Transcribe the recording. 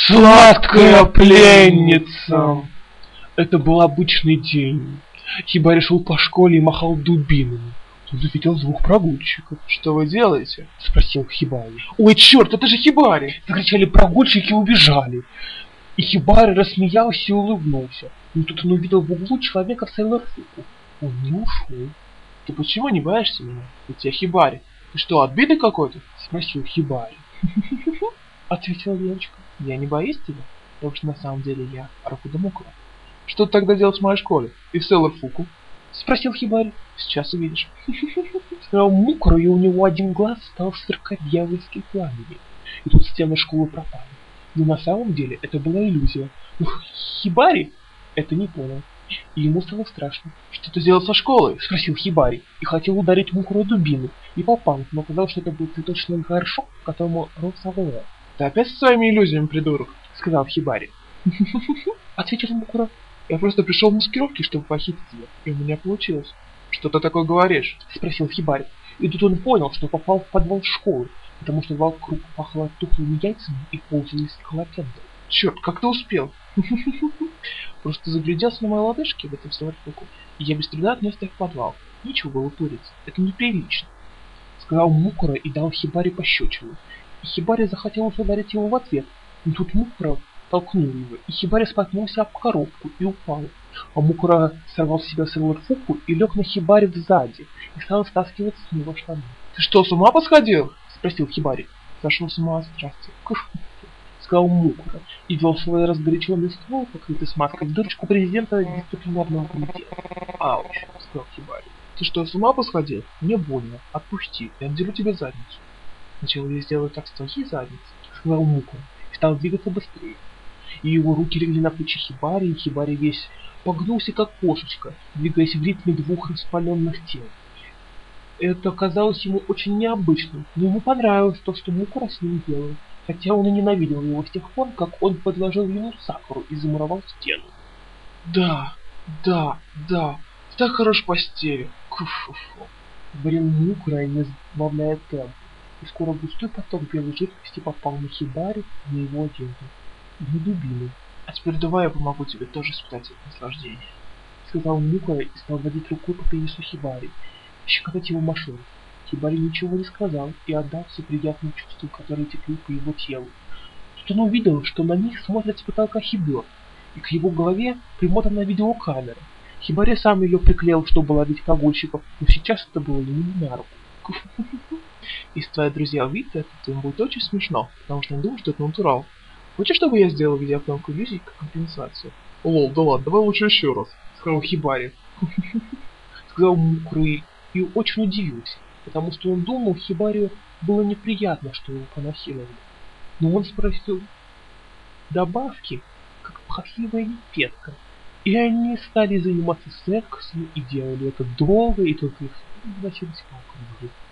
Сладкая пленница! Это был обычный день. Хибари шел по школе и махал дубинами. Он увидел двух прогульщиков. «Что вы делаете?» — спросил Хибари. «Ой, черт, это же Хибари!» — закричали прогульщики и убежали. И Хибари рассмеялся и улыбнулся. Но тут он увидел в углу человека в Сейлор-Фуку. Он не ушел. «Ты почему не боишься меня? Ведь я Хибари. Ты что, отбитый какой-то?» — спросил Хибари. Ответила девочка. «Я не боюсь тебя, потому что на самом деле я Рокуда Мукура». «Что ты тогда делать в моей школе? И в Сейлор-Фуку?» — спросил Хибари. «Сейчас увидишь». Сказал Мукура, и у него один глаз стал сверкать дьявольским пламенем. И тут стены школы пропали. Но на самом деле это была иллюзия. Но Хибари это не понял. И ему стало страшно. «Что ты делал со школой?» — спросил Хибари. И хотел ударить Мукуру дубину. И попал, но оказалось, что это был цветочный горшок, к которому рос Авелла. «Ты опять со своими иллюзиями, придурок?» — сказал Хибари. Ответил Мукура. «Я просто пришел в маскировке, чтобы похитить ее, и у меня получилось». «Что ты такое говоришь?» — спросил Хибари. И тут он понял, что попал в подвал школы, потому что вокруг пахло тухлыми яйцами и ползали скалопенды. «Черт, как ты успел?» «Просто загляделся на мои лодыжки в этом Сейлор-Фуку, и я без труда отнес их в подвал. Нечего было туриться, это неприлично», — сказал Мукура и дал Хибари пощечину. И Хибари захотел ударить его в ответ, но тут Мукура толкнул его, и Хибари споткнулся об коробку и упал. А Мукура сорвал с себя Сейлор-Фуку и лег на Хибари сзади и стал стаскивать с него штаны. «Ты что, с ума посходил?» — спросил Хибари. «Сошел с ума от страсти», — сказал Мукура и вел свой разгоряченный ствол, покрытый смазкой, в дырочку президента дисциплинарного комитета. «Ауч», — сказал Хибари. «Ты что, с ума посходил? Мне больно. Отпусти, я отдеру тебе задницу». «Сначала я сделаю так с твоей задницей», — сказал Мукура и стал двигаться быстрее. И его руки легли на плечи Хибари, и Хибари весь погнулся, как кошечка, двигаясь в ритме двух распаленных тел. Это казалось ему очень необычным, но ему понравилось то, что Мукура с ним делал, хотя он и ненавидел его с тех пор, как он подложил ему сакуру и замуровал стену. «Да, ты так хорош в постели, куф-фу-фу», — говорил Мукура, не сбавляя темп, и скоро густой поток белой жидкости попал на Хибари, на его одежду. «Не дубину. А теперь давай я помогу тебе тоже испытать это наслаждение», — сказал Мукура и стал водить рукой по пенису Хибари, щекотать его машину. Хибари ничего не сказал и отдался приятным чувствам, которые текли по его телу. Тут он увидел, что на них смотрят с потолка Хибо, и к его голове примотана видеокамера. Хибари сам ее приклеил, чтобы ловить прогульщиков, но сейчас это было ему не на руку. «Если твои друзья увидят это, то им будет очень смешно, потому что они думают, что это натурал. Хочешь, чтобы я сделал видеопленку иллюзий как компенсацию?» «Лол, да ладно, давай лучше еще раз», — сказал Хибари. Сказал Мукура и очень удивился, потому что он думал, Хибари было неприятно, что его понасиловали. Но он спросил добавки, как похотливая непетка, и они стали заниматься сексом и делали это долго, и только их носились по округе.